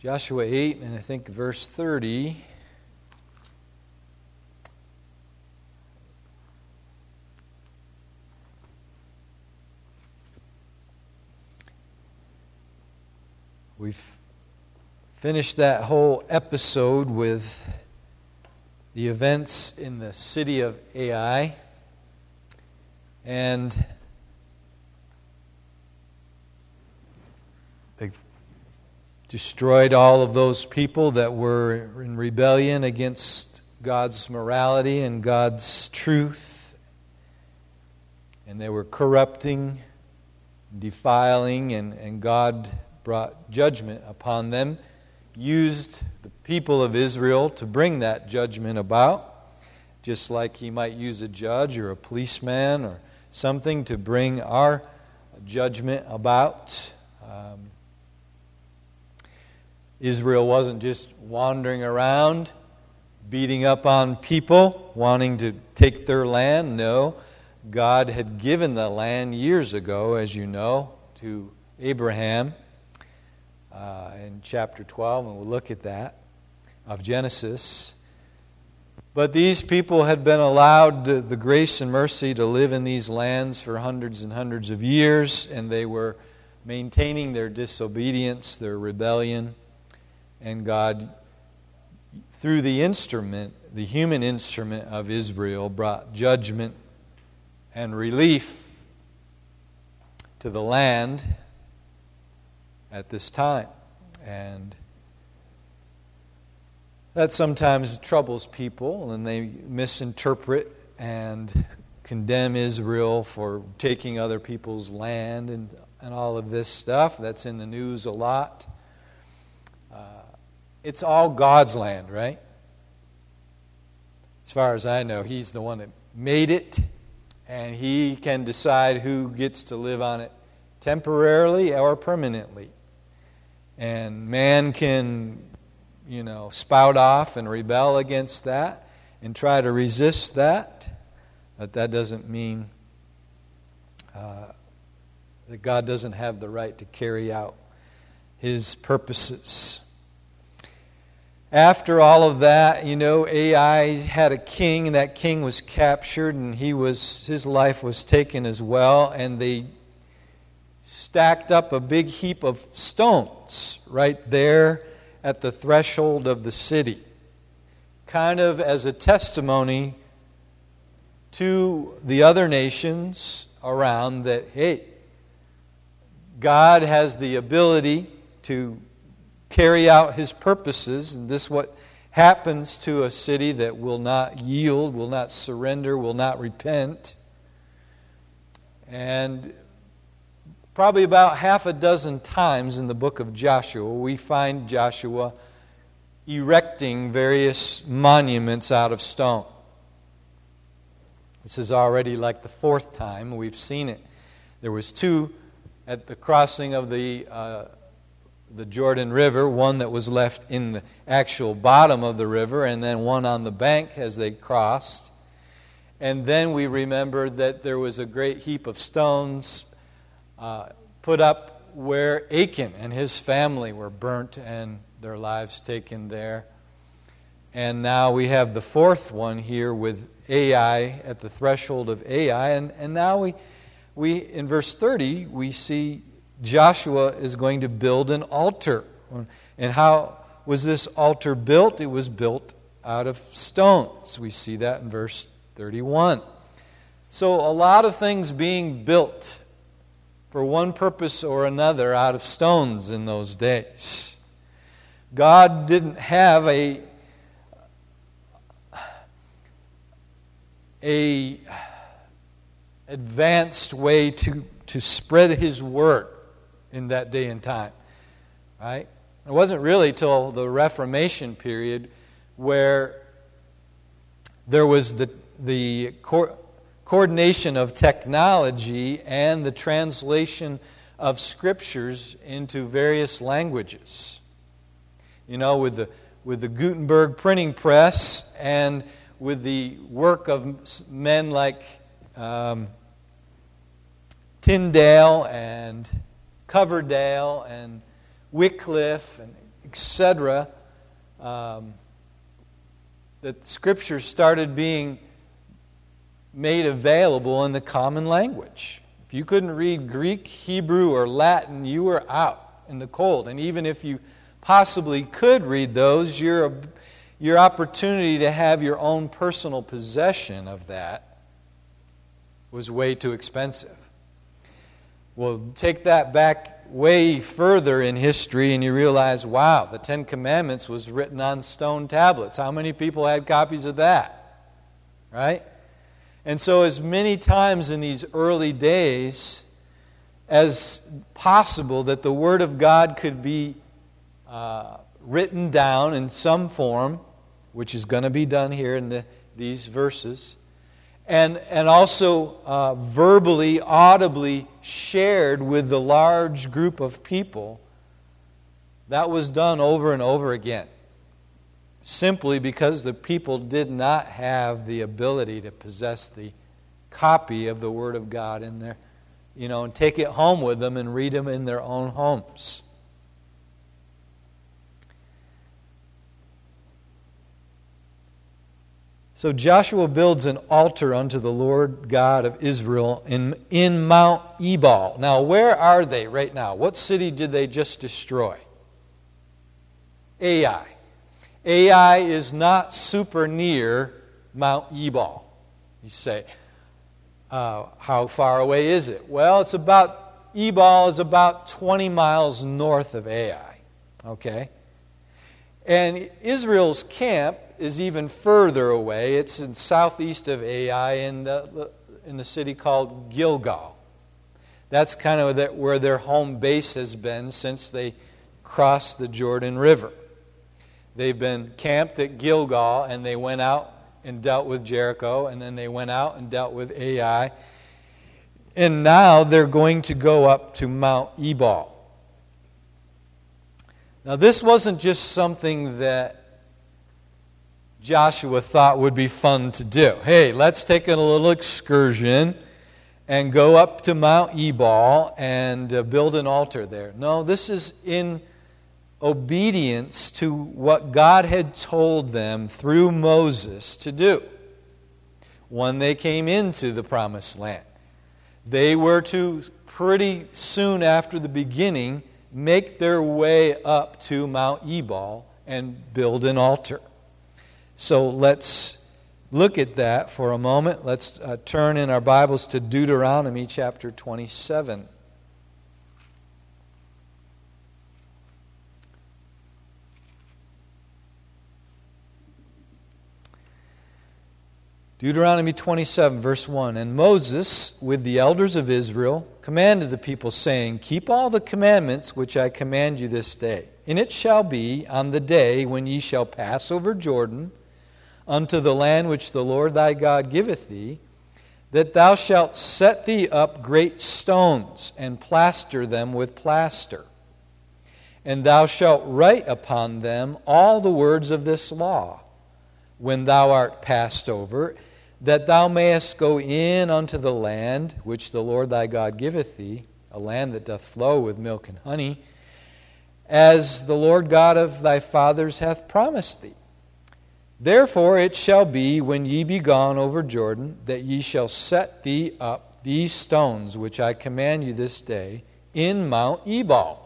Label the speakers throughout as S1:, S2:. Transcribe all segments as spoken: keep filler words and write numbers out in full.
S1: Joshua eight, and I think verse thirty. We've finished that whole episode with the events in the city of Ai. And they destroyed all of those people that were in rebellion against God's morality and God's truth. And they were corrupting, defiling, and, and God brought judgment upon them, used the people of Israel to bring that judgment about, just like He might use a judge or a policeman or something to bring our judgment about. Um, Israel wasn't just wandering around, beating up on people, wanting to take their land. No, God had given the land years ago, as you know, to Abraham. Uh, in chapter twelve, and we'll look at that, of Genesis. But these people had been allowed the grace and mercy to live in these lands for hundreds and hundreds of years, and they were maintaining their disobedience, their rebellion, and God, through the instrument, the human instrument of Israel, brought judgment and relief to the land at this time. And that sometimes troubles people, and they misinterpret and condemn Israel for taking other people's land and, and all of this stuff. That's in the news a lot. Uh, it's all God's land, right? As far as I know, He's the one that made it, and He can decide who gets to live on it temporarily or permanently. And man can, you know, spout off and rebel against that and try to resist that. But that doesn't mean uh, that God doesn't have the right to carry out His purposes. After all of that, you know, Ai had a king, and that king was captured, and he was his life was taken as well, and they stacked up a big heap of stones right there at the threshold of the city, kind of as a testimony to the other nations around that, hey, God has the ability to carry out His purposes, and this is what happens to a city that will not yield, will not surrender, will not repent. And probably about half a dozen times in the book of Joshua, we find Joshua erecting various monuments out of stone. This is already like the fourth time we've seen it. There was two at the crossing of the uh, the Jordan River, one that was left in the actual bottom of the river, and then one on the bank as they crossed. And then we remembered that there was a great heap of stones Uh, put up where Achan and his family were burnt and their lives taken there. And now we have the fourth one here with Ai at the threshold of Ai. And, and now we, we, in verse thirty, we see Joshua is going to build an altar. And how was this altar built? It was built out of stones. We see that in verse thirty-one. So a lot of things being built for one purpose or another out of stones in those days. God didn't have a a advanced way to, to spread His word in that day and time. Right? It wasn't really till the Reformation period where there was the the co- coordination of technology and the translation of scriptures into various languages. You know, with the with the Gutenberg printing press and with the work of men like um, Tyndale and Coverdale and Wycliffe and et cetera, um, that Scripture started being made available in the common language. If you couldn't read Greek, Hebrew, or Latin, you were out in the cold. And even if you possibly could read those, your, your opportunity to have your own personal possession of that was way too expensive. Well, take that back way further in history and you realize, wow, the Ten Commandments was written on stone tablets. How many people had copies of that? Right? And so as many times in these early days as possible that the Word of God could be uh, written down in some form, which is going to be done here in the, these verses, and, and also uh, verbally, audibly shared with the large group of people, that was done over and over again. Simply because the people did not have the ability to possess the copy of the Word of God in their, you know, and take it home with them and read them in their own homes. So Joshua builds an altar unto the Lord God of Israel in, in Mount Ebal. Now, where are they right now? What city did they just destroy? Ai. Ai is not super near Mount Ebal. You say, uh, how far away is it? Well, it's about, Ebal is about twenty miles north of Ai. Okay? And Israel's camp is even further away. It's in southeast of Ai in the, in the city called Gilgal. That's kind of the, where their home base has been since they crossed the Jordan River. They've been camped at Gilgal, and they went out and dealt with Jericho, and then they went out and dealt with Ai. And now they're going to go up to Mount Ebal. Now, this wasn't just something that Joshua thought would be fun to do. Hey, let's take a little excursion and go up to Mount Ebal and uh, build an altar there. No, this is in obedience to what God had told them through Moses to do when they came into the Promised Land. They were to, pretty soon after the beginning, make their way up to Mount Ebal and build an altar. So let's look at that for a moment. Let's uh, turn in our Bibles to Deuteronomy chapter twenty-seven. Deuteronomy twenty-seven, verse one. And Moses, with the elders of Israel, commanded the people, saying, Keep all the commandments which I command you this day. And it shall be on the day when ye shall pass over Jordan unto the land which the Lord thy God giveth thee, that thou shalt set thee up great stones, and plaster them with plaster. And thou shalt write upon them all the words of this law, when thou art passed over, that thou mayest go in unto the land which the Lord thy God giveth thee, a land that doth flow with milk and honey, as the Lord God of thy fathers hath promised thee. Therefore it shall be, when ye be gone over Jordan, that ye shall set thee up these stones which I command you this day in Mount Ebal,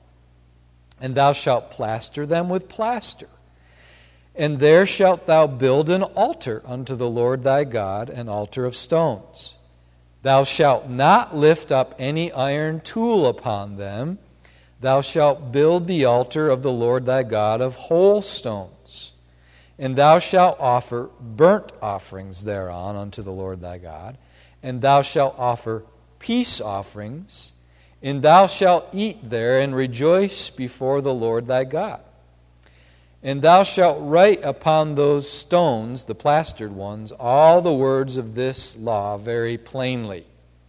S1: and thou shalt plaster them with plaster. And there shalt thou build an altar unto the Lord thy God, an altar of stones. Thou shalt not lift up any iron tool upon them. Thou shalt build the altar of the Lord thy God of whole stones. And thou shalt offer burnt offerings thereon unto the Lord thy God. And thou shalt offer peace offerings. And thou shalt eat there and rejoice before the Lord thy God. And thou shalt write upon those stones, the plastered ones, all the words of this law very plainly.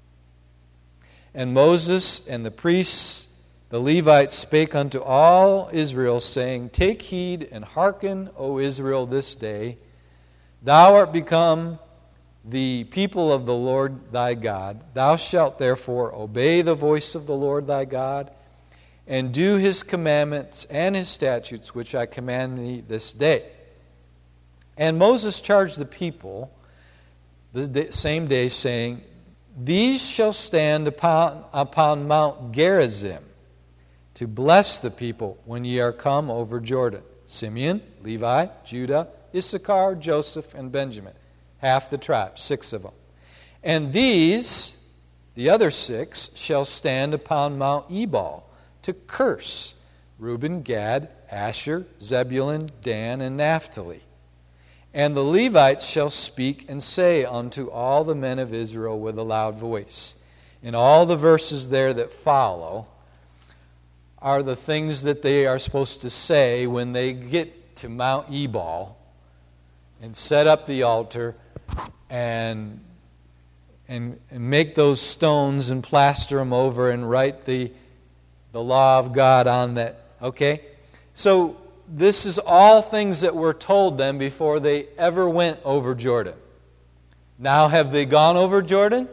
S1: And Moses and the priests, the Levites, spake unto all Israel, saying, Take heed and hearken, O Israel, this day. Thou art become the people of the Lord thy God. Thou shalt therefore obey the voice of the Lord thy God, and do his commandments and his statutes, which I command thee this day. And Moses charged the people the same day, saying, These shall stand upon, upon Mount Gerizim, to bless the people when ye are come over Jordan. Simeon, Levi, Judah, Issachar, Joseph, and Benjamin. Half the tribe, six of them. And these, the other six, shall stand upon Mount Ebal to curse Reuben, Gad, Asher, Zebulun, Dan, and Naphtali. And the Levites shall speak and say unto all the men of Israel with a loud voice. In all the verses there that follow are the things that they are supposed to say when they get to Mount Ebal and set up the altar and, and, and make those stones and plaster them over and write the, the law of God on that. Okay? So this is all things that were told them before they ever went over Jordan. Now have they gone over Jordan?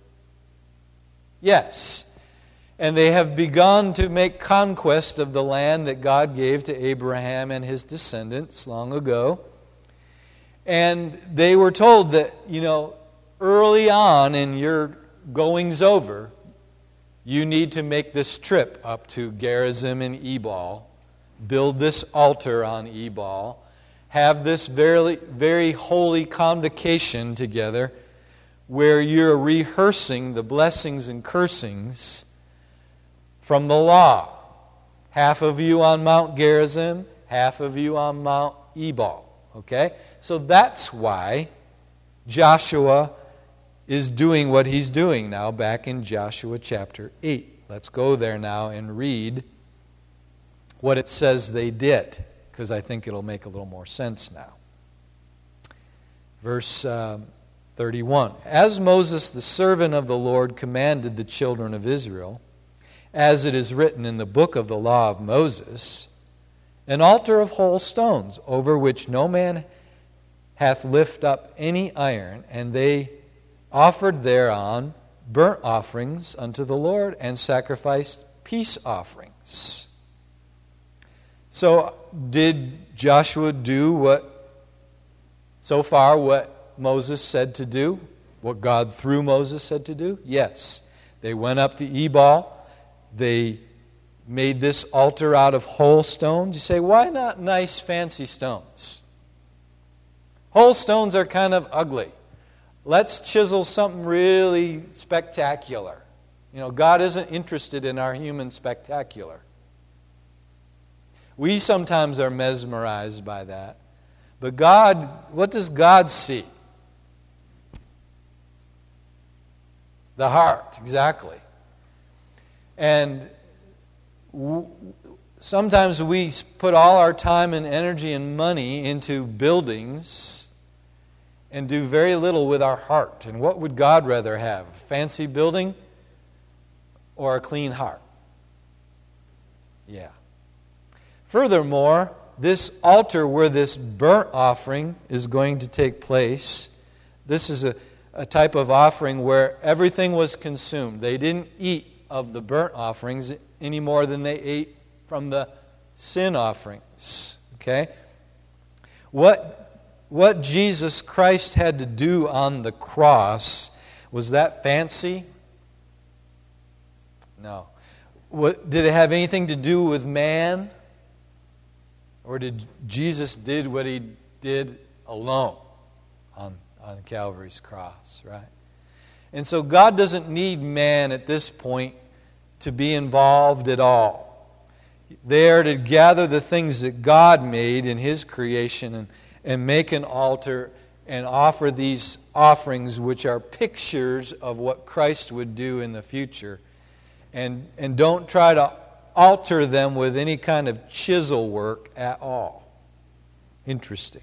S1: Yes. And they have begun to make conquest of the land that God gave to Abraham and his descendants long ago. And they were told that, you know, early on in your goings over, you need to make this trip up to Gerizim and Ebal, build this altar on Ebal, have this very, very holy convocation together where you're rehearsing the blessings and cursings from the law. Half of you on Mount Gerizim, half of you on Mount Ebal. Okay? So that's why Joshua is doing what he's doing now back in Joshua chapter eight. Let's go there now and read what it says they did, because I think it'll make a little more sense now. Verse um, thirty-one. As Moses, the servant of the Lord, commanded the children of Israel, as it is written in the book of the law of Moses, an altar of whole stones, over which no man hath lift up any iron, and they offered thereon burnt offerings unto the Lord, and sacrificed peace offerings. So, did Joshua do what, so far, what Moses said to do? What God through Moses said to do? Yes. They went up to Ebal. They made this altar out of whole stones. You say, why not nice, fancy stones? Whole stones are kind of ugly. Let's chisel something really spectacular. You know, God isn't interested in our human spectacular. We sometimes are mesmerized by that. But God, what does God see? The heart, exactly. And w- sometimes we put all our time and energy and money into buildings and do very little with our heart. And what would God rather have? A fancy building or a clean heart? Yeah. Furthermore, this altar where this burnt offering is going to take place, this is a, a type of offering where everything was consumed. They didn't eat of the burnt offerings any more than they ate from the sin offerings. Okay? What What Jesus Christ had to do on the cross, was that fancy? No. What, did it have anything to do with man? Or did Jesus did what he did alone on, on Calvary's cross, right? And so God doesn't need man at this point to be involved at all. They are to gather the things that God made in His creation and and make an altar and offer these offerings which are pictures of what Christ would do in the future. And, and don't try to alter them with any kind of chisel work at all. Interesting.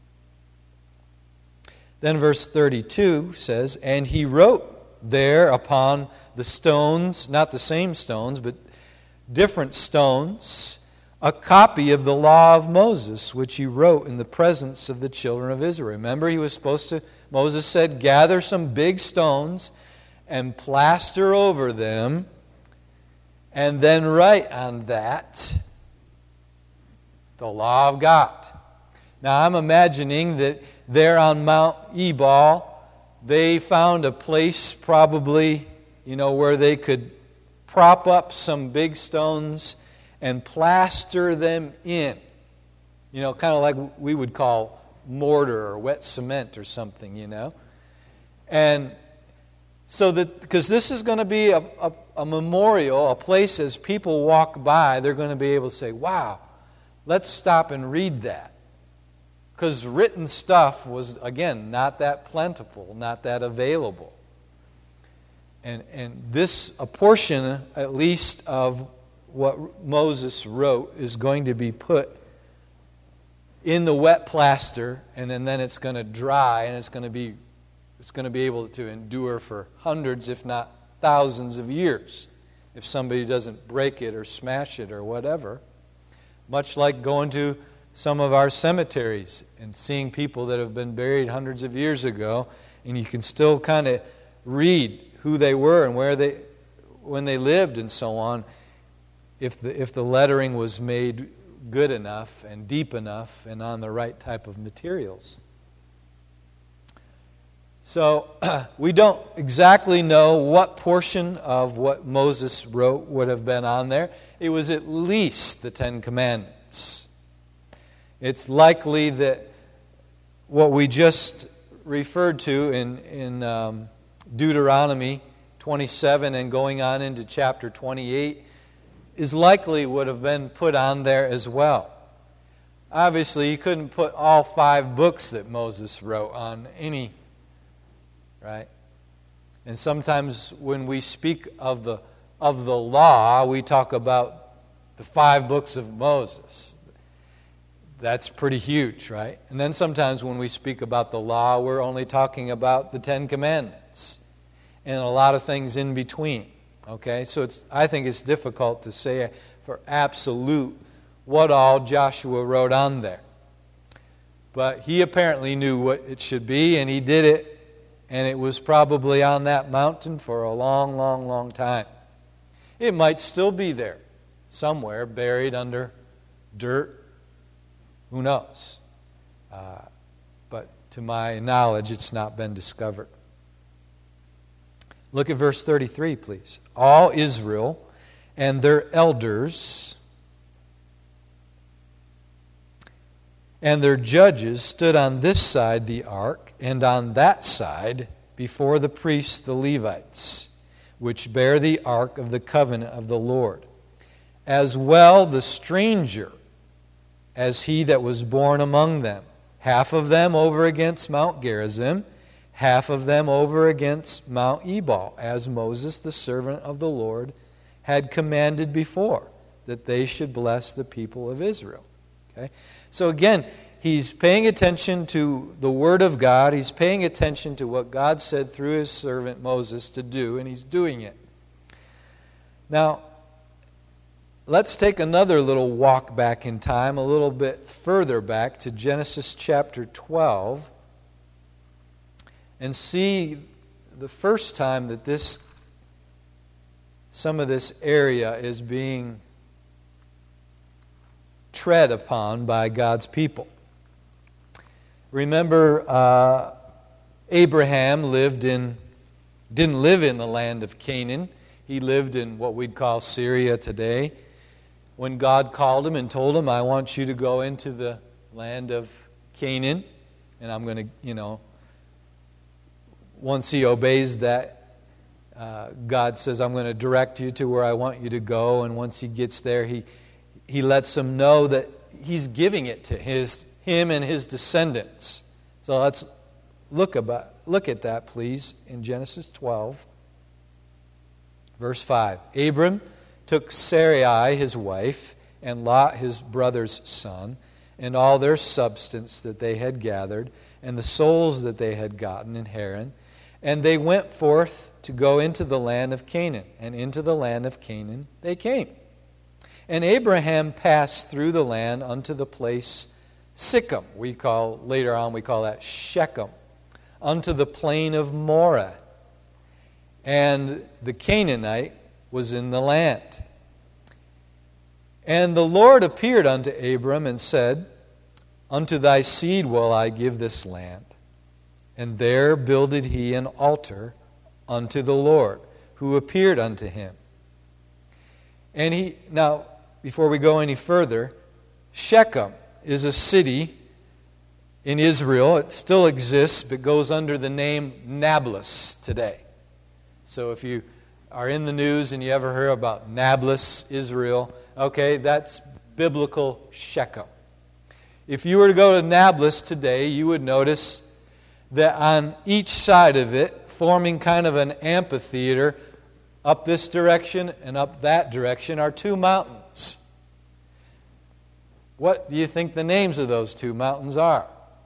S1: Then verse thirty-two says, and he wrote there upon the stones, not the same stones, but different stones, a copy of the law of Moses, which he wrote in the presence of the children of Israel. Remember, he was supposed to, Moses said, gather some big stones and plaster over them and then write on that the law of God. Now I'm imagining that there on Mount Ebal, they found a place probably, you know, where they could prop up some big stones and plaster them in. You know, kind of like we would call mortar or wet cement or something, you know. And so that, because this is going to be a, a, a memorial, a place as people walk by, they're going to be able to say, wow, let's stop and read that. Because written stuff was, again, not that plentiful, not that available. And, and this, a portion at least of what Moses wrote is going to be put in the wet plaster, and then, then it's going to dry, and it's going to be it's going to be able to endure for hundreds, if not thousands of years, if somebody doesn't break it or smash it or whatever. Much like going to some of our cemeteries and seeing people that have been buried hundreds of years ago, and you can still kind of read who they were and where they, when they lived and so on, if the if the lettering was made good enough and deep enough and on the right type of materials. So we don't exactly know what portion of what Moses wrote would have been on there. It was at least the Ten Commandments. It's likely that what we just referred to in, in um, Deuteronomy twenty-seven and going on into chapter twenty-eight is likely would have been put on there as well. Obviously, you couldn't put all five books that Moses wrote on any, right? And sometimes when we speak of the of the law, we talk about the five books of Moses. That's pretty huge, right? And then sometimes when we speak about the law, we're only talking about the Ten Commandments and a lot of things in between. Okay, so it's I think it's difficult to say for absolute what all Joshua wrote on there. But he apparently knew what it should be, and he did it, and it was probably on that mountain for a long, long, long time. It might still be there somewhere, buried under dirt. Who knows? Uh, but to my knowledge, it's not been discovered. Look at verse thirty-three, please. All Israel and their elders and their judges stood on this side the ark, and on that side before the priests the Levites, which bear the ark of the covenant of the Lord, as well the stranger as he that was born among them, half of them over against Mount Gerizim, half of them over against Mount Ebal, as Moses, the servant of the Lord, had commanded before, that they should bless the people of Israel. Okay? So again, he's paying attention to the Word of God. He's paying attention to what God said through his servant Moses to do, and he's doing it. Now, let's take another little walk back in time, a little bit further back to Genesis chapter twelve, and see the first time that this, some of this area is being tread upon by God's people. Remember, uh, Abraham lived in, didn't live in the land of Canaan. He lived in what we'd call Syria today. When God called him and told him, I want you to go into the land of Canaan, and I'm going to, you know, once he obeys that, uh, God says, I'm going to direct you to where I want you to go, and once he gets there, he he lets him know that he's giving it to his him and his descendants. So let's look about look at that, please, in Genesis twelve, verse five. Abram took Sarai his wife, and Lot his brother's son, and all their substance that they had gathered, and the souls that they had gotten in Haran, and they went forth to go into the land of Canaan, and into the land of Canaan they came. And Abraham passed through the land unto the place Sichem, we call, later on we call that Shechem, unto the plain of Moreh. And the Canaanite was in the land. And the Lord appeared unto Abram and said, Unto thy seed will I give this land. And there builded he an altar unto the Lord, who appeared unto him. And he, now, before we go any further, Shechem is a city in Israel. It still exists, but goes under the name Nablus today. So if you are in the news and you ever hear about Nablus, Israel, okay, that's biblical Shechem. If you were to go to Nablus today, you would notice that on each side of it, forming kind of an amphitheater, up this direction and up that direction, are two mountains. What do you think the names of those two mountains are?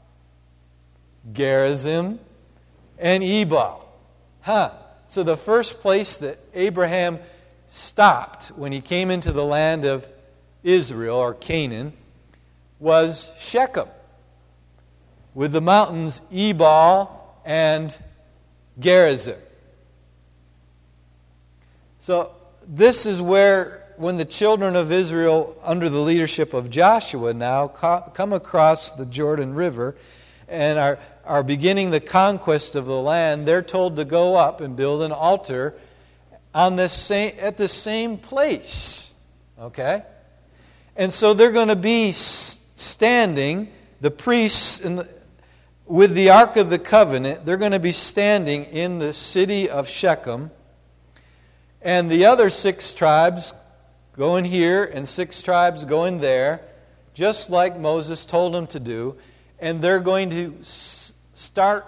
S1: Gerizim and Ebal. Huh. So the first place that Abraham stopped when he came into the land of Israel, or Canaan, was Shechem, with the mountains Ebal and Gerizim. So this is where, when the children of Israel, under the leadership of Joshua now, come across the Jordan River and are, are beginning the conquest of the land, they're told to go up and build an altar on this same, at the same place. Okay? And so they're going to be standing, the priests in the, with the Ark of the Covenant, they're going to be standing in the city of Shechem. And the other six tribes going here and six tribes going there, just like Moses told them to do. And they're going to s- start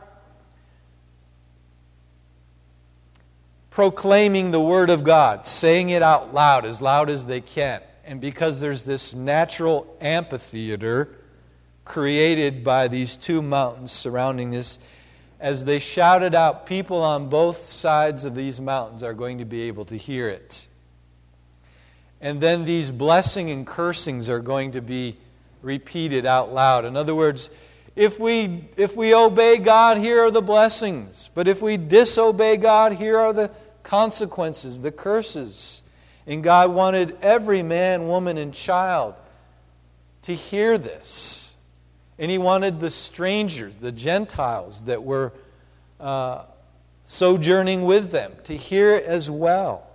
S1: proclaiming the Word of God, saying it out loud, as loud as they can. And because there's this natural amphitheater created by these two mountains surrounding this, as they shout it out, people on both sides of these mountains are going to be able to hear it. And then these blessing and cursings are going to be repeated out loud. In other words, if we if we obey God, here are the blessings. But if we disobey God, here are the consequences, the curses. And God wanted every man, woman, and child to hear this. And He wanted the strangers, the Gentiles that were uh, sojourning with them, to hear it as well.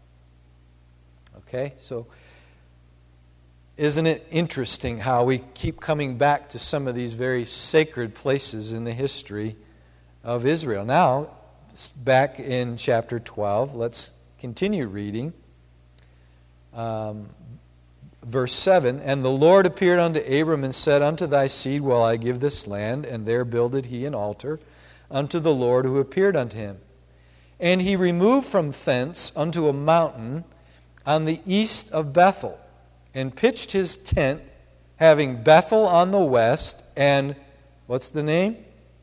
S1: Okay, so isn't it interesting how we keep coming back to some of these very sacred places in the history of Israel? Now, back in chapter twelve, let's continue reading. Um, verse seven, And the Lord appeared unto Abram and said, Unto thy seed will I give this land, and there builded he an altar unto the Lord who appeared unto him. And he removed from thence unto a mountain on the east of Bethel, and pitched his tent, having Bethel on the west, and, what's the name?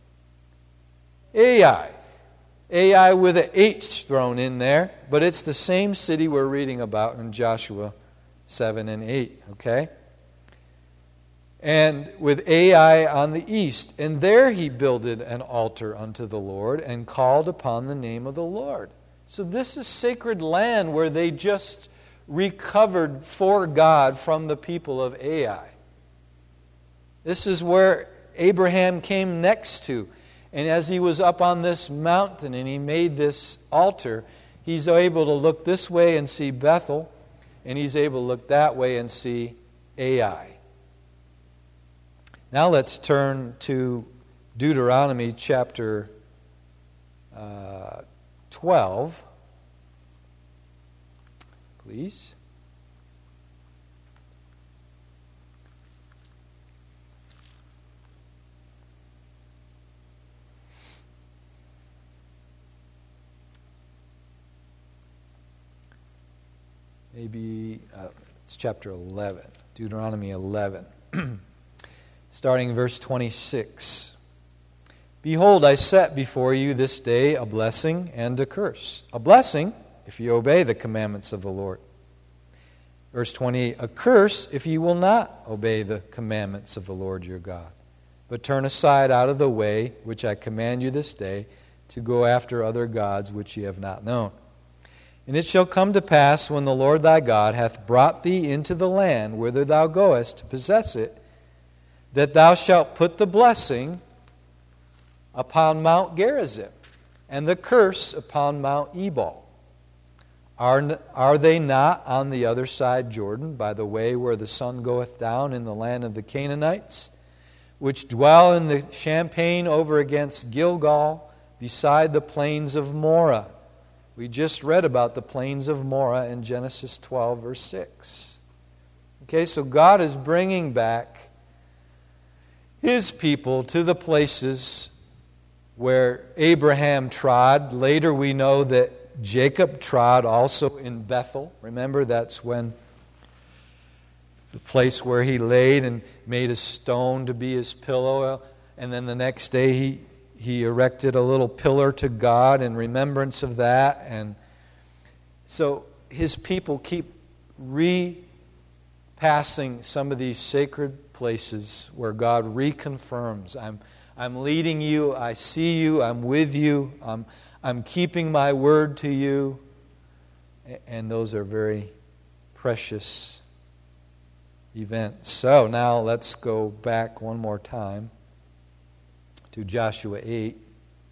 S1: Ai. Ai with an H thrown in there, but it's the same city we're reading about in Joshua seven and eight, okay? And with Ai on the east, and there he builded an altar unto the Lord, and called upon the name of the Lord. So this is sacred land where they just recovered for God from the people of Ai. This is where Abraham came next to. And as he was up on this mountain and he made this altar, he's able to look this way and see Bethel, and he's able to look that way and see Ai. Now let's turn to Deuteronomy chapter uh, twelve. Please. Maybe uh, it's chapter eleven, Deuteronomy eleven, starting in verse twenty-six. Behold, I set before you this day a blessing and a curse. A blessing, if you obey the commandments of the Lord. Verse twenty-eight, a curse if you will not obey the commandments of the Lord your God, but turn aside out of the way which I command you this day to go after other gods which ye have not known. And it shall come to pass, when the Lord thy God hath brought thee into the land whither thou goest to possess it, that thou shalt put the blessing upon Mount Gerizim, and the curse upon Mount Ebal. Are, are they not on the other side Jordan, by the way where the sun goeth down, in the land of the Canaanites, which dwell in the champaign over against Gilgal, beside the plains of Moreh? We just read about the plains of Moreh in Genesis twelve, verse six. Okay, so God is bringing back His people to the places where Abraham trod. Later we know that Jacob trod also in Bethel. Remember, that's when the place where he laid and made a stone to be his pillow. And then the next day he, he erected a little pillar to God in remembrance of that. And so his people keep repassing some of these sacred places where God reconfirms, I'm, I'm leading you, I see you, I'm with you, I'm, I'm keeping my word to you. And those are very precious events. So now let's go back one more time to Joshua eight.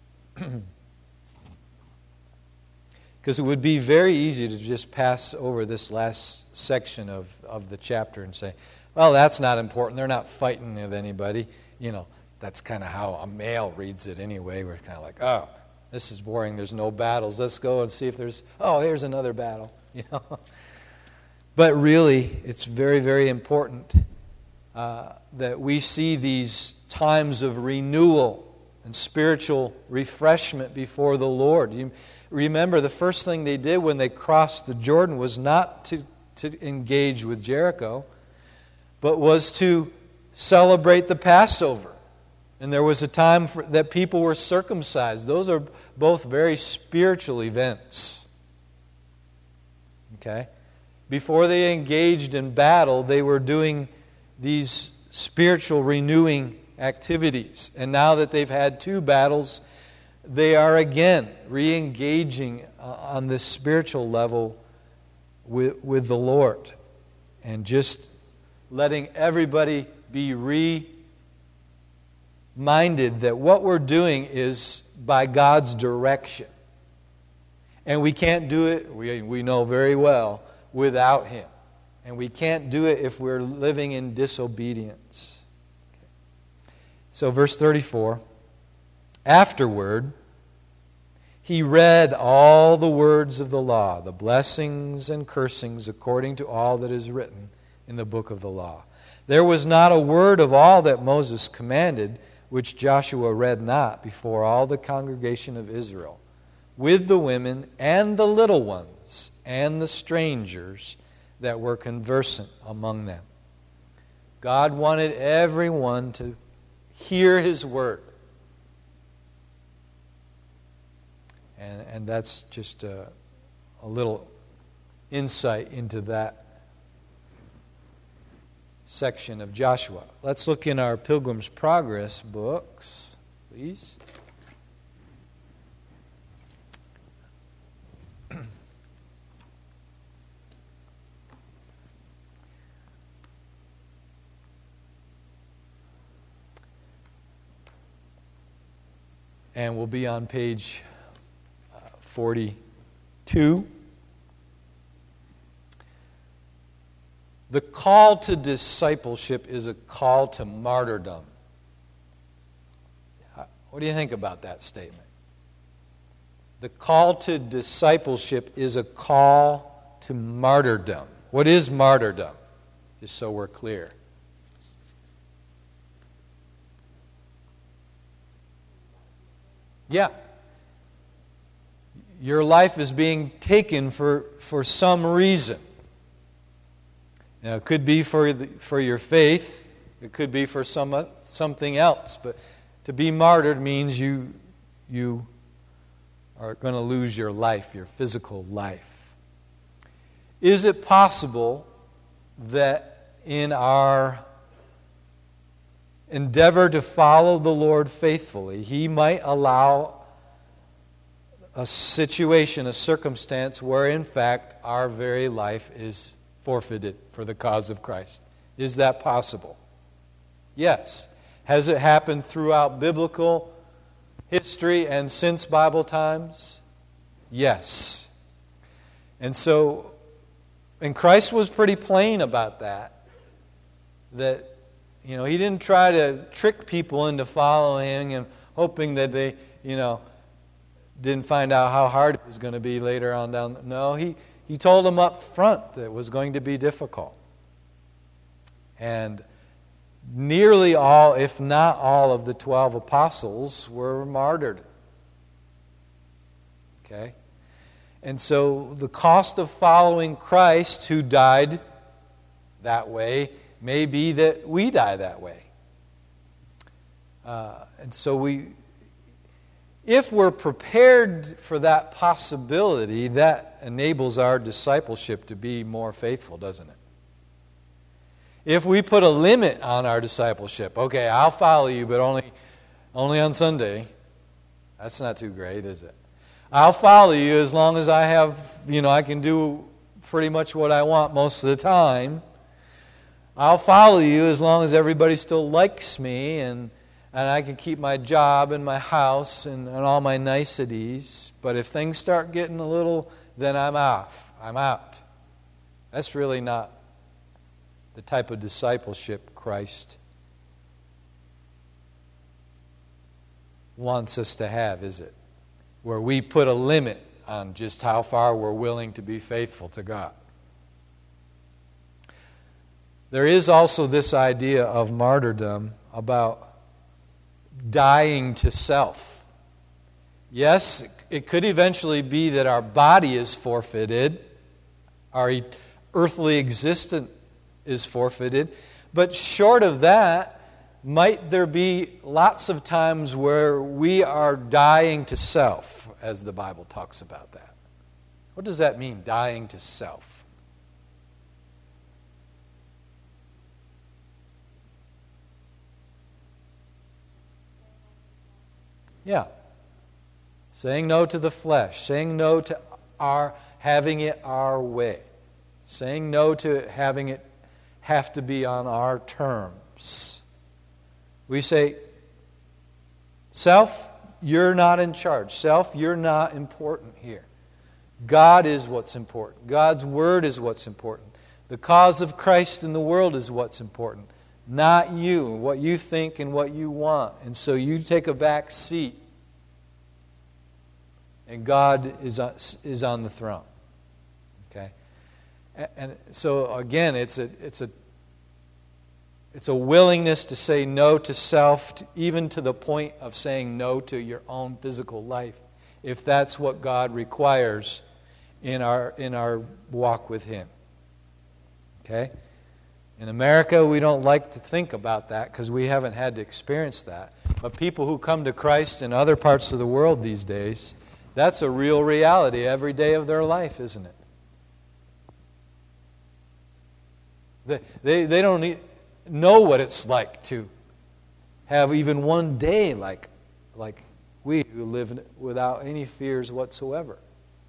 S1: Because it would be very easy to just pass over this last section of, of the chapter and say, well, that's not important. They're not fighting with anybody. You know, that's kind of how a male reads it anyway. We're kind of like, oh, this is boring. There's no battles. Let's go and see if there's, oh, here's another battle. You know. But really, it's very, very important uh, that we see these times of renewal and spiritual refreshment before the Lord. You remember, the first thing they did when they crossed the Jordan was not to, to engage with Jericho, but was to celebrate the Passover. And there was a time for, that people were circumcised. Those are both very spiritual events. Okay? Before they engaged in battle, they were doing these spiritual renewing activities. And now that they've had two battles, they are again re-engaging on this spiritual level with, with the Lord. And just letting everybody be reminded that what we're doing is by God's direction. And we can't do it, we, we know very well, without Him. And we can't do it if we're living in disobedience. Okay. So verse thirty-four, afterward, he read all the words of the law, the blessings and cursings according to all that is written in the book of the law. There was not a word of all that Moses commanded which Joshua read not before all the congregation of Israel, with the women and the little ones and the strangers that were conversant among them. God wanted everyone to hear His word. And, and that's just a, a little insight into that section of Joshua. Let's look in our Pilgrim's Progress books, please. And we'll be on page uh, forty-two. The call to discipleship is a call to martyrdom. What do you think about that statement? The call to discipleship is a call to martyrdom. What is martyrdom? Just so we're clear. Yeah. Your life is being taken for, for some reason. Now, it could be for the, for your faith. It could be for some something else. But to be martyred means you you are going to lose your life, your physical life. Is it possible that in our endeavor to follow the Lord faithfully, He might allow a situation, a circumstance where in fact our very life is forfeited for the cause of Christ. Is that possible? Yes. Has it happened throughout biblical history and since Bible times? Yes. And so, and Christ was pretty plain about that. That, you know, He didn't try to trick people into following Him, hoping that they, you know, didn't find out how hard it was going to be later on down. No, He, he told them up front that it was going to be difficult. And nearly all, if not all, of the twelve apostles were martyred. Okay? And so the cost of following Christ, who died that way, may be that we die that way. Uh, and so we, if we're prepared for that possibility, that enables our discipleship to be more faithful, doesn't it? If we put a limit on our discipleship, okay, I'll follow you, but only, only on Sunday, that's not too great, is it? I'll follow you as long as I have, you know, I can do pretty much what I want most of the time. I'll follow you as long as everybody still likes me and, and I can keep my job and my house and, and all my niceties. But if things start getting a little, then I'm off. I'm out. That's really not the type of discipleship Christ wants us to have, is it? Where we put a limit on just how far we're willing to be faithful to God. There is also this idea of martyrdom about dying to self. Yes, it could eventually be that our body is forfeited, our earthly existence is forfeited, but short of that, might there be lots of times where we are dying to self, as the Bible talks about that? What does that mean, dying to self? Yeah. Saying no to the flesh, saying no to our having it our way, saying no to having it have to be on our terms. We say, self, you're not in charge. Self, you're not important here. God is what's important. God's Word is what's important. The cause of Christ in the world is what's important. Not you, what you think and what you want. And so you take a back seat. And God is on, is on the throne. Okay? And so again, it's a it's a it's a willingness to say no to self, to, even to the point of saying no to your own physical life, if that's what God requires in our in our walk with Him. Okay? In America, we don't like to think about that because we haven't had to experience that. But people who come to Christ in other parts of the world these days, that's a real reality every day of their life, isn't it? They, they, they don't need, know what it's like to have even one day like, like we who live without any fears whatsoever.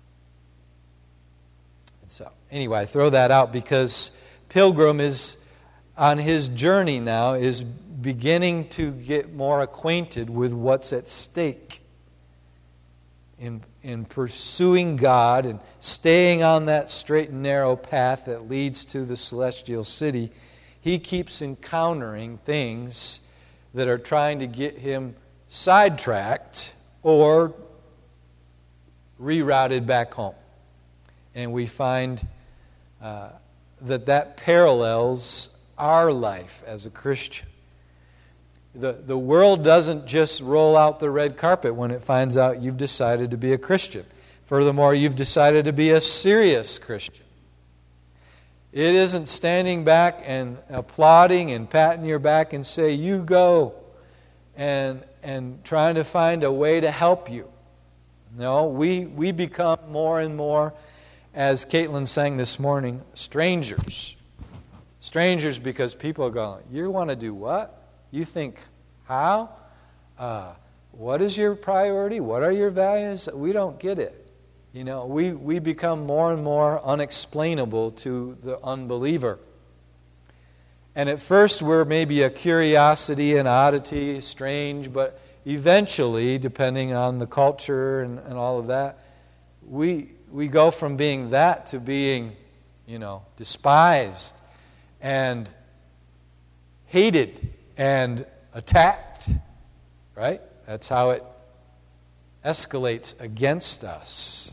S1: And so, anyway, I throw that out because Pilgrim is on his journey now, is beginning to get more acquainted with what's at stake in, in pursuing God and staying on that straight and narrow path that leads to the celestial city. He keeps encountering things that are trying to get him sidetracked or rerouted back home. And we find uh, that that parallels our life as a Christian. The, the world doesn't just roll out the red carpet when it finds out you've decided to be a Christian. Furthermore, you've decided to be a serious Christian. It isn't standing back and applauding and patting your back and say, you go, and, and trying to find a way to help you. No, we, we become more and more, as Caitlin sang this morning, strangers. Strangers because people are going, you want to do what? You think, how? Uh, what is your priority? What are your values? We don't get it. You know, we, we become more and more unexplainable to the unbeliever. And at first we're maybe a curiosity, an oddity, strange, but eventually, depending on the culture and, and all of that, we we go from being that to being, you know, despised and hated and attacked, right? That's how it escalates against us.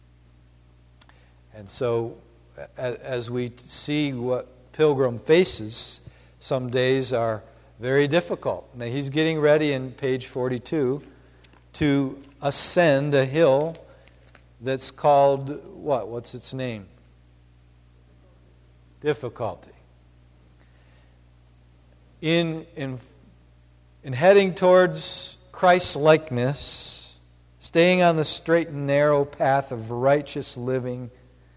S1: And so, as we see what Pilgrim faces, some days are very difficult. Now, he's getting ready in page forty-two to ascend a hill that's called, what? What's its name? Difficulty. In, in, in heading towards Christ's likeness, staying on the straight and narrow path of righteous living,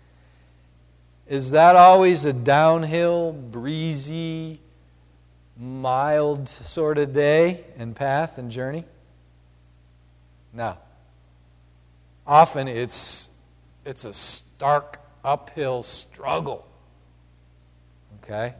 S1: is that always a downhill, breezy, mild sort of day and path and journey? No. Often it's it's a stark uphill struggle. Okay?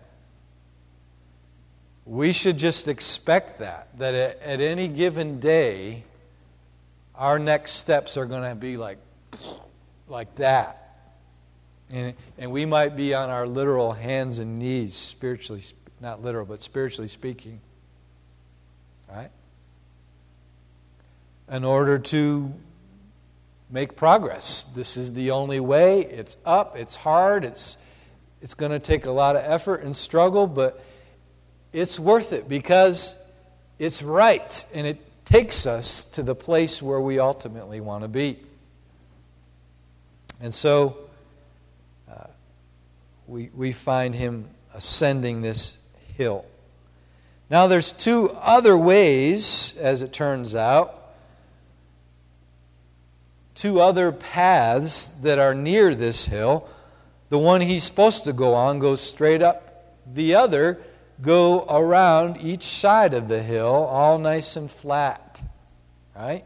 S1: We should just expect that, that at, at any given day, our next steps are going to be like, like that. And, and we might be on our literal hands and knees, spiritually, not literal, but spiritually speaking. Right? In order to make progress. This is the only way. It's up, it's hard, it's, it's going to take a lot of effort and struggle, but it's worth it because it's right, and it takes us to the place where we ultimately want to be. And so, We, we find him ascending this hill. Now there's two other ways, as it turns out, two other paths that are near this hill. The one he's supposed to go on goes straight up. The other go around each side of the hill, all nice and flat. Right?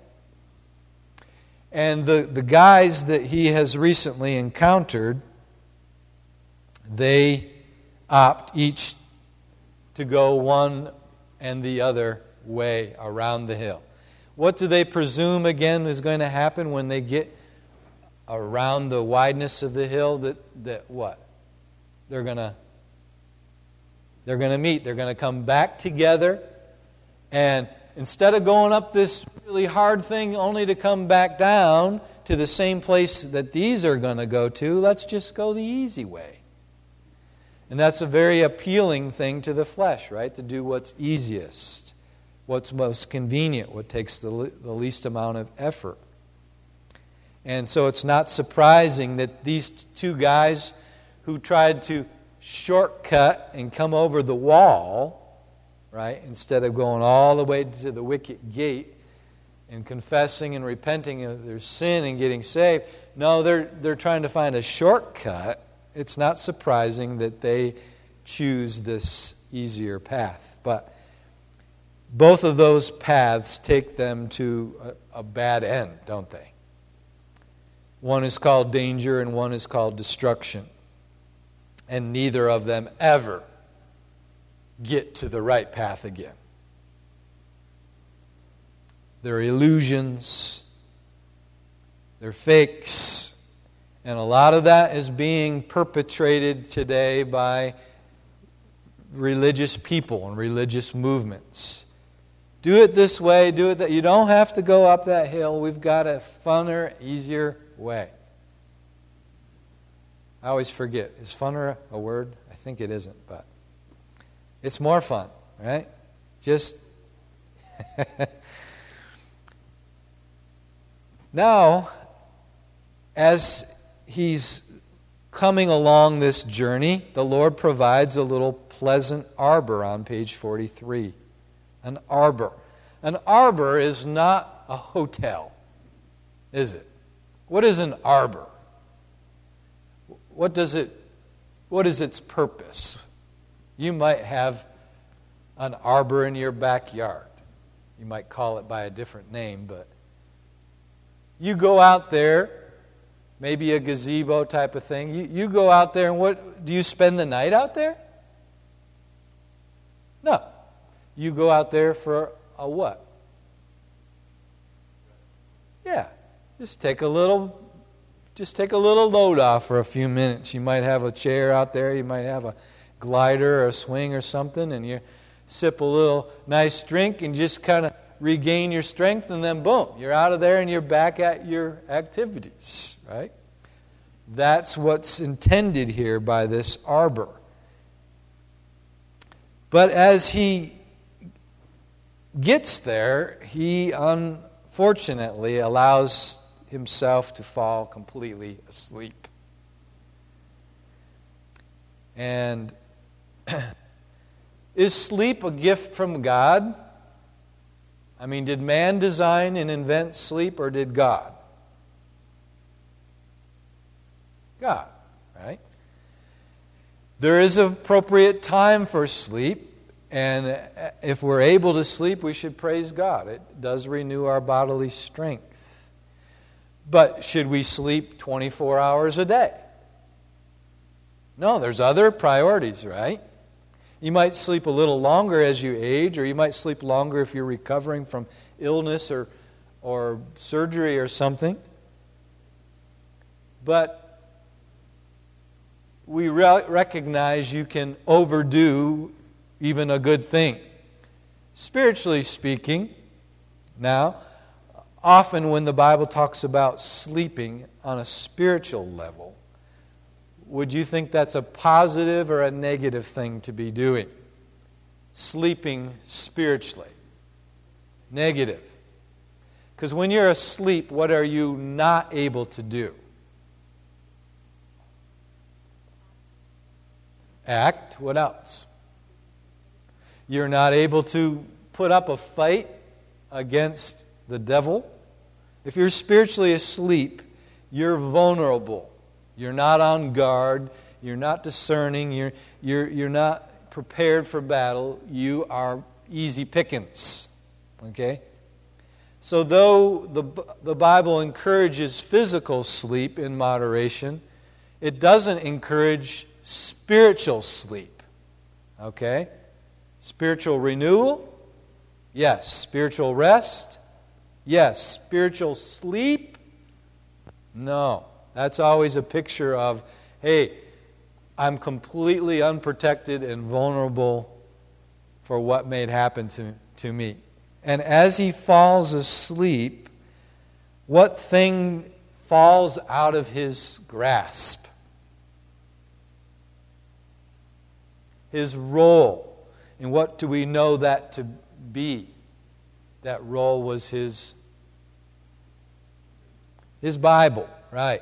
S1: And the, the guys that he has recently encountered, they opt each to go one and the other way around the hill. What do they presume, again, is going to happen when they get around the wideness of the hill? That, that what? They're going to they're going to meet. They're going to come back together. And instead of going up this really hard thing only to come back down to the same place that these are going to go to, let's just go the easy way. And that's a very appealing thing to the flesh, right? To do what's easiest, what's most convenient, what takes the, le- the least amount of effort. And so it's not surprising that these two guys who tried to shortcut and come over the wall, right, instead of going all the way to the wicket gate and confessing and repenting of their sin and getting saved, no, they're they're trying to find a shortcut. It's not surprising that they choose this easier path. But both of those paths take them to a, a bad end, don't they? One is called danger and one is called destruction. And neither of them ever get to the right path again. They're illusions. They're fakes. And a lot of that is being perpetrated today by religious people and religious movements. Do it this way, do it that. You don't have to go up that hill. We've got a funner, easier way. I always forget. Is funner a word? I think it isn't, but it's more fun, right? Just now, as he's coming along this journey, the Lord provides a little pleasant arbor on page forty-three. An arbor. An arbor is not a hotel, is it? What is an arbor? What does it, what is its purpose? You might have an arbor in your backyard. You might call it by a different name, but you go out there, maybe a gazebo type of thing. You, you go out there, and what do you spend the night out there? No. You go out there for a what? Yeah. Just take a little just take a little load off for a few minutes. You might have a chair out there, you might have a glider or a swing or something, and you sip a little nice drink and just kind of regain your strength, and then boom, you're out of there and you're back at your activities, right? That's what's intended here by this arbor. But as he gets there, he unfortunately allows himself to fall completely asleep. And is sleep a gift from God? I mean, did man design and invent sleep, or did God? God, right? There is an appropriate time for sleep, and if we're able to sleep, we should praise God. It does renew our bodily strength. But should we sleep twenty-four hours a day? No, there's other priorities, right? You might sleep a little longer as you age, or you might sleep longer if you're recovering from illness or, or surgery or something. But we re- recognize you can overdo even a good thing. Spiritually speaking, now, often when the Bible talks about sleeping on a spiritual level, would you think that's a positive or a negative thing to be doing? Sleeping spiritually. Negative. Because when you're asleep, what are you not able to do? Act. What else? You're not able to put up a fight against the devil. If you're spiritually asleep, you're vulnerable. You're not on guard. You're not discerning. You're, you're, you're not prepared for battle. You are easy pickings. Okay? So though the, the Bible encourages physical sleep in moderation, it doesn't encourage spiritual sleep. Okay? Spiritual renewal? Yes. Spiritual rest? Yes. Spiritual sleep? No. That's always a picture of, hey, I'm completely unprotected and vulnerable for what may happen to, to me. And as he falls asleep, what thing falls out of his grasp? His role. And what do we know that to be? That role was his, his Bible, right?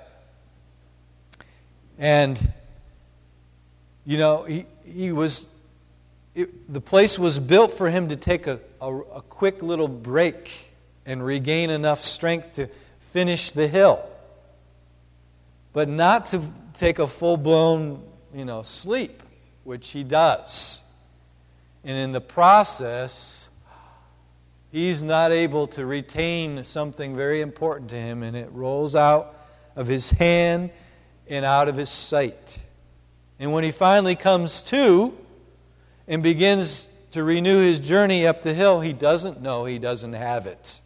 S1: And, you know, he, he was, it, the place was built for him to take a, a, a quick little break and regain enough strength to finish the hill. But not to take a full-blown, you know, sleep, which he does. And in the process, he's not able to retain something very important to him, and it rolls out of his hand and out of his sight. And when he finally comes to and begins to renew his journey up the hill, he doesn't know he doesn't have it.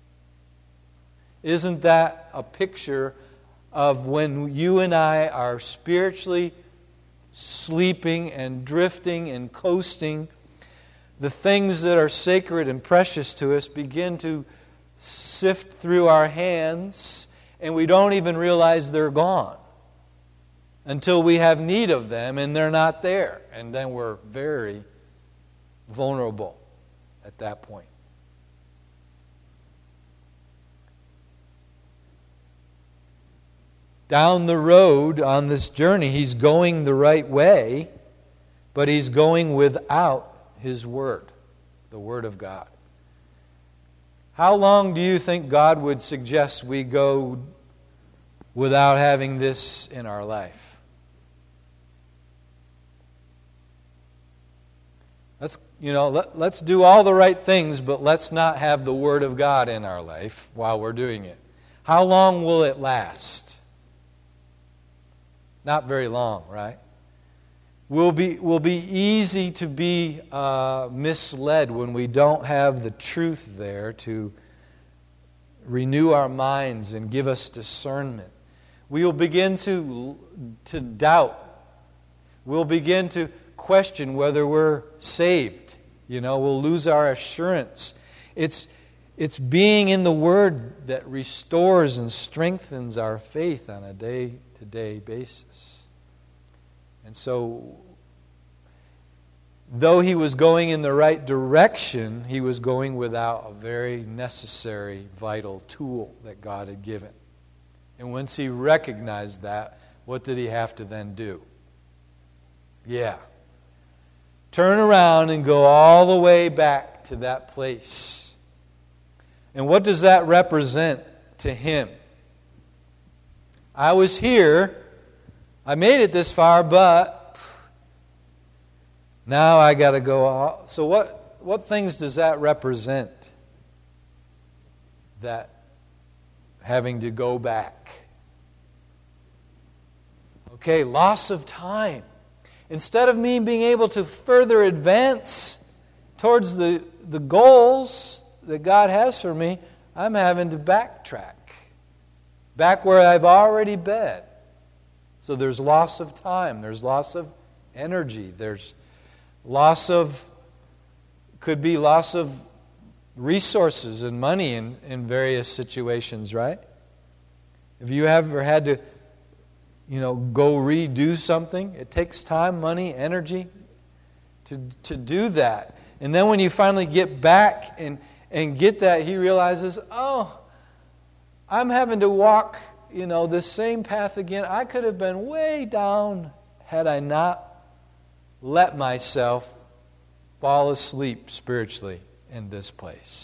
S1: Isn't that a picture of when you and I are spiritually sleeping and drifting and coasting? The things that are sacred and precious to us begin to sift through our hands, and we don't even realize they're gone until we have need of them and they're not there. And then we're very vulnerable at that point. Down the road on this journey, he's going the right way, but he's going without his Word, the Word of God. How long do you think God would suggest we go without having this in our life? Let's, you know, let, let's do all the right things, but let's not have the Word of God in our life while we're doing it. How long will it last? Not very long, right? Will be will be easy to be uh, misled when we don't have the truth there to renew our minds and give us discernment. We will begin to to doubt. We'll begin to question whether we're saved. You know, we'll lose our assurance. It's it's being in the Word that restores and strengthens our faith on a day-to-day basis. And so, though he was going in the right direction, he was going without a very necessary, vital tool that God had given. And once he recognized that, what did he have to then do? Yeah. Turn around and go all the way back to that place. And what does that represent to him? I was here. I made it this far, but now I got to go all. So what, what things does that represent? That having to go back. Okay, loss of time. Instead of me being able to further advance towards the, the goals that God has for me, I'm having to backtrack. Back where I've already been. So there's loss of time, there's loss of energy, there's loss of, could be loss of resources and money in, in various situations, right? Have you ever had to, you know, go redo something? It takes time, money, energy to, to do that. And then when you finally get back and, and get that, he realizes, oh, I'm having to walk, you know, this same path again. I could have been way down had I not let myself fall asleep spiritually in this place.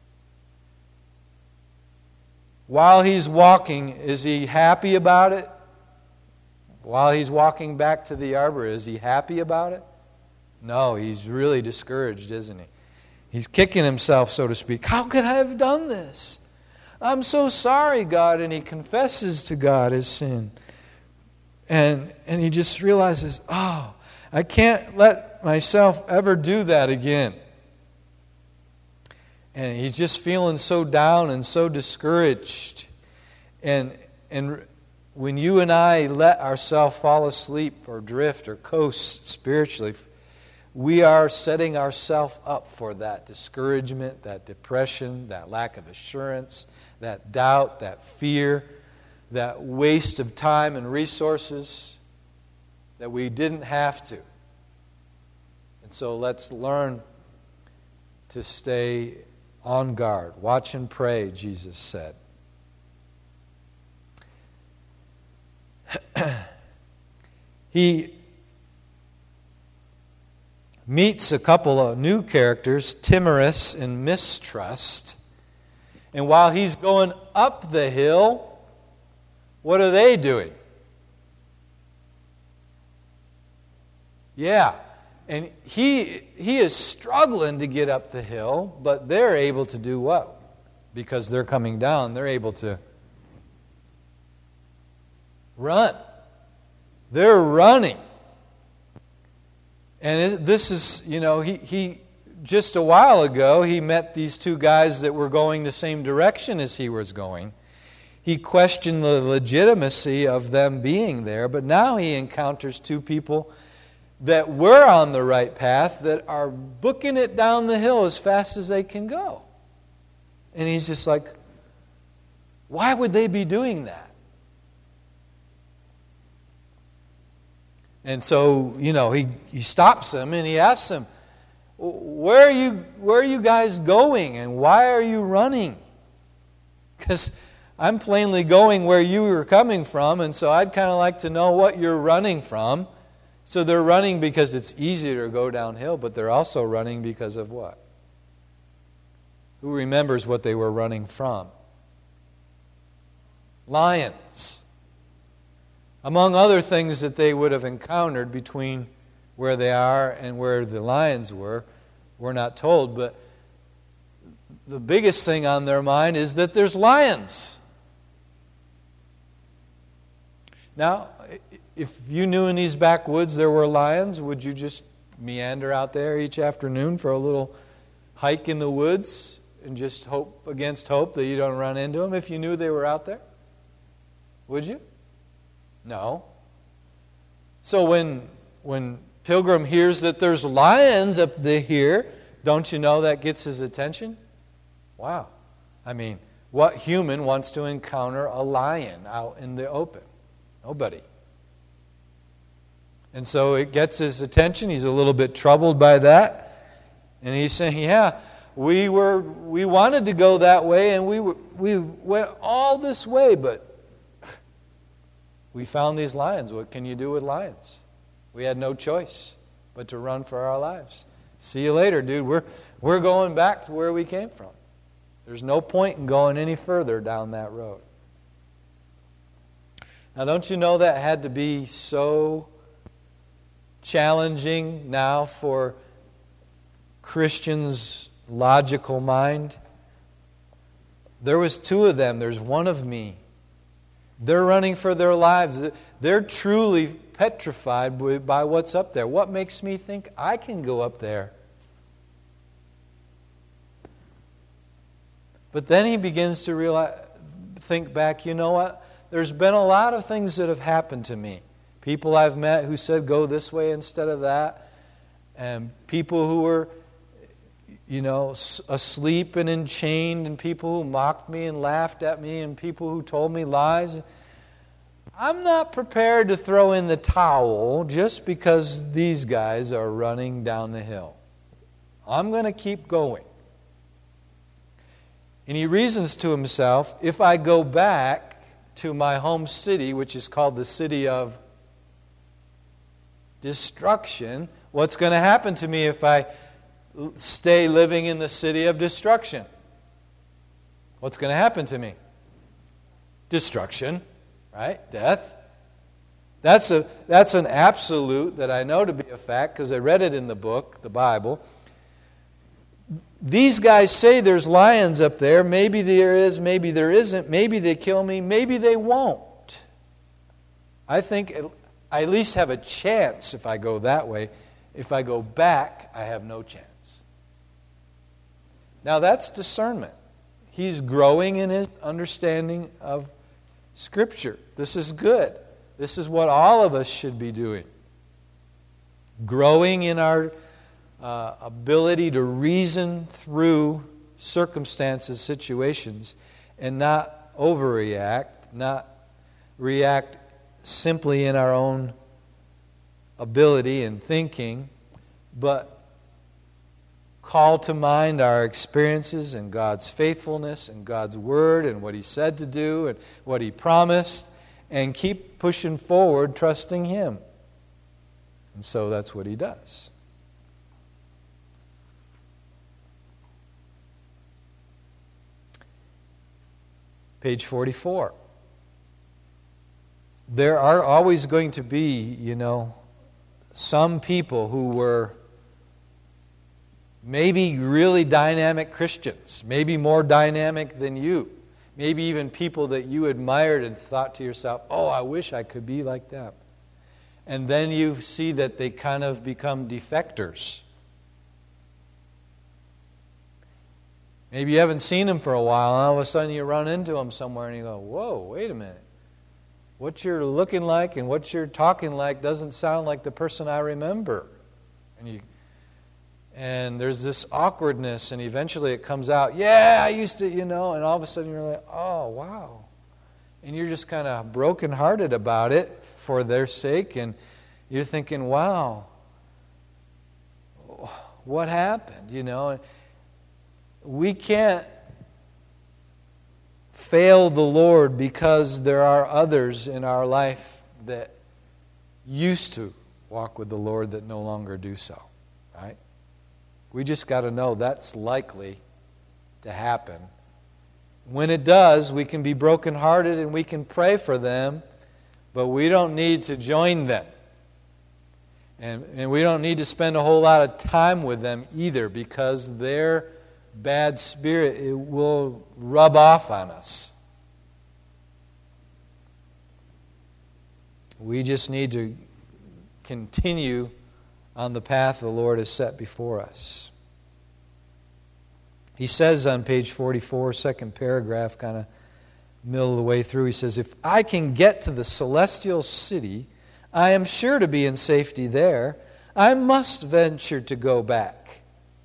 S1: While he's walking, is he happy about it? While he's walking back to the arbor, is he happy about it? No, he's really discouraged, isn't he? He's kicking himself, so to speak. How could I have done this? I'm so sorry, God. And he confesses to God his sin. And, and he just realizes, oh, I can't let myself ever do that again. And he's just feeling so down and so discouraged. And, and when you and I let ourselves fall asleep or drift or coast spiritually, we are setting ourselves up for that discouragement, that depression, that lack of assurance, that doubt, that fear, that waste of time and resources that we didn't have to. And so let's learn to stay on guard. Watch and pray, Jesus said. He meets a couple of new characters, timorous and mistrust. And while he's going up the hill, what are they doing? Yeah. And he he is struggling to get up the hill, but they're able to do what? Because they're coming down, they're able to run. They're running. And this is, you know, he, he just a while ago, he met these two guys that were going the same direction as he was going. He questioned the legitimacy of them being there, but now he encounters two people that were on the right path that are booking it down the hill as fast as they can go. And he's just like, why would they be doing that? And so, you know, he, he stops them and he asks them, where are you, where are you guys going and why are you running? Because I'm plainly going where you were coming from, and so I'd kind of like to know what you're running from. So they're running because it's easier to go downhill, but they're also running because of what? Who remembers what they were running from? Lions. Among other things that they would have encountered between where they are and where the lions were. We're not told, but the biggest thing on their mind is that there's lions. Now, if you knew in these backwoods there were lions, would you just meander out there each afternoon for a little hike in the woods and just hope against hope that you don't run into them if you knew they were out there? Would you? No. So when when Pilgrim hears that there's lions up there here, don't you know that gets his attention? Wow. I mean, what human wants to encounter a lion out in the open? Nobody. And so it gets his attention. He's a little bit troubled by that. And he's saying, yeah, we were we wanted to go that way, and we were, we went all this way, but we found these lions. What can you do with lions? We had no choice but to run for our lives. See you later, dude. We're we're going back to where we came from. There's no point in going any further down that road. Now, don't you know that had to be so challenging now for Christians' logical mind? There was two of them. There's one of me. They're running for their lives. They're truly petrified by what's up there. What makes me think I can go up there? But then he begins to realize, think back, you know what? There's been a lot of things that have happened to me. People I've met who said, go this way instead of that. And people who were, you know, asleep and enchained, and people who mocked me and laughed at me, and people who told me lies. I'm not prepared to throw in the towel just because these guys are running down the hill. I'm going to keep going. And he reasons to himself, if I go back to my home city, which is called the city of destruction, what's going to happen to me if I stay living in the city of destruction? What's going to happen to me? Destruction, right? Death. That's a that's an absolute that I know to be a fact because I read it in the book, the Bible. These guys say there's lions up there. Maybe there is, maybe there isn't. Maybe they kill me, maybe they won't. I think I at least have a chance if I go that way. If I go back, I have no chance. Now that's discernment. He's growing in his understanding of Scripture. This is good. This is what all of us should be doing. Growing in our uh, ability to reason through circumstances, situations, and not overreact, not react simply in our own ability and thinking, but call to mind our experiences and God's faithfulness and God's Word and what He said to do and what He promised, and keep pushing forward, trusting Him. And so that's what he does. Page forty-four. There are always going to be, you know, some people who were maybe really dynamic Christians, maybe more dynamic than you, maybe even people that you admired and thought to yourself, oh, I wish I could be like them. And then you see that they kind of become defectors. Maybe you haven't seen them for a while, and all of a sudden you run into them somewhere and you go, whoa, wait a minute. What you're looking like and what you're talking like doesn't sound like the person I remember. And you, and there's this awkwardness, and eventually it comes out, yeah, I used to, you know, and all of a sudden you're like, oh, wow. And you're just kind of brokenhearted about it for their sake, and you're thinking, wow, what happened, you know? We can't fail the Lord because there are others in our life that used to walk with the Lord that no longer do so, right? We just got to know that's likely to happen. When it does, we can be brokenhearted and we can pray for them, but we don't need to join them. And, and we don't need to spend a whole lot of time with them either, because their bad spirit, it will rub off on us. We just need to continue on the path the Lord has set before us. He says on page forty-four, second paragraph, kind of middle of the way through, he says, if I can get to the celestial city, I am sure to be in safety there. I must venture to go back.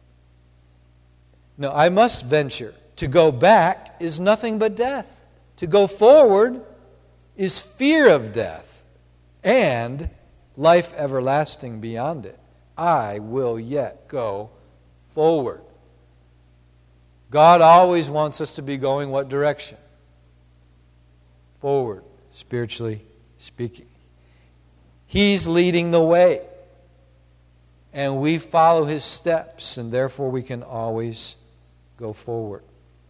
S1: No, I must venture. To go back is nothing but death. To go forward is fear of death and life everlasting beyond it. I will yet go forward. God always wants us to be going what direction? Forward, spiritually speaking. He's leading the way. And we follow His steps, and therefore we can always go forward.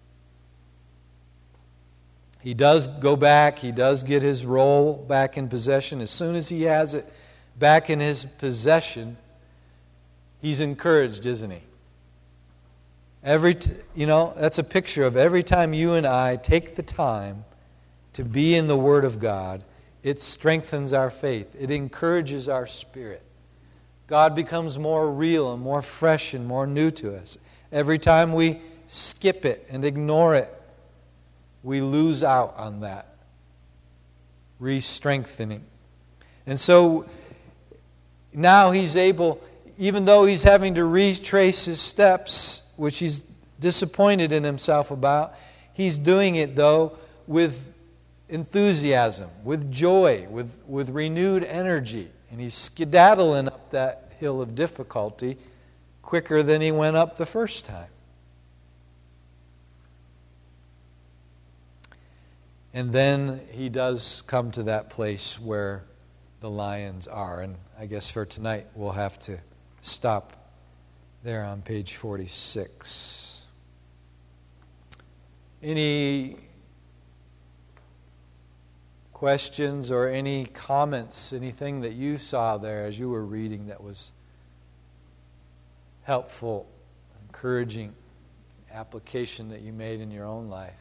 S1: He does go back. He does get his role back in possession. As soon as he has it back in his possession, he's encouraged, isn't he? Every, t- you know, that's a picture of every time you and I take the time to be in the Word of God, it strengthens our faith. It encourages our spirit. God becomes more real and more fresh and more new to us. Every time we skip it and ignore it, we lose out on that re-strengthening. And so now he's able, even though he's having to retrace his steps, which he's disappointed in himself about, he's doing it, though, with enthusiasm, with joy, with, with renewed energy. And he's skedaddling up that hill of difficulty quicker than he went up the first time. And then he does come to that place where the lions are. And I guess for tonight we'll have to stop there on page forty-six. Any questions or any comments, anything that you saw there as you were reading that was helpful, encouraging, application that you made in your own life?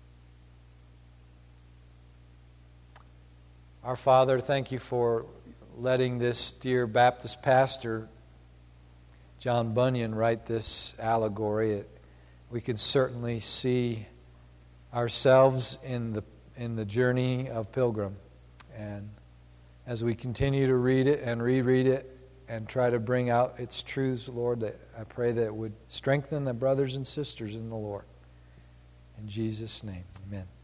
S1: Our Father, thank you for letting this dear Baptist pastor, John Bunyan, write this allegory. It, we can certainly see ourselves in the in the journey of Pilgrim. And as we continue to read it and reread it and try to bring out its truths, Lord, that I pray that it would strengthen the brothers and sisters in the Lord. In Jesus' name, amen.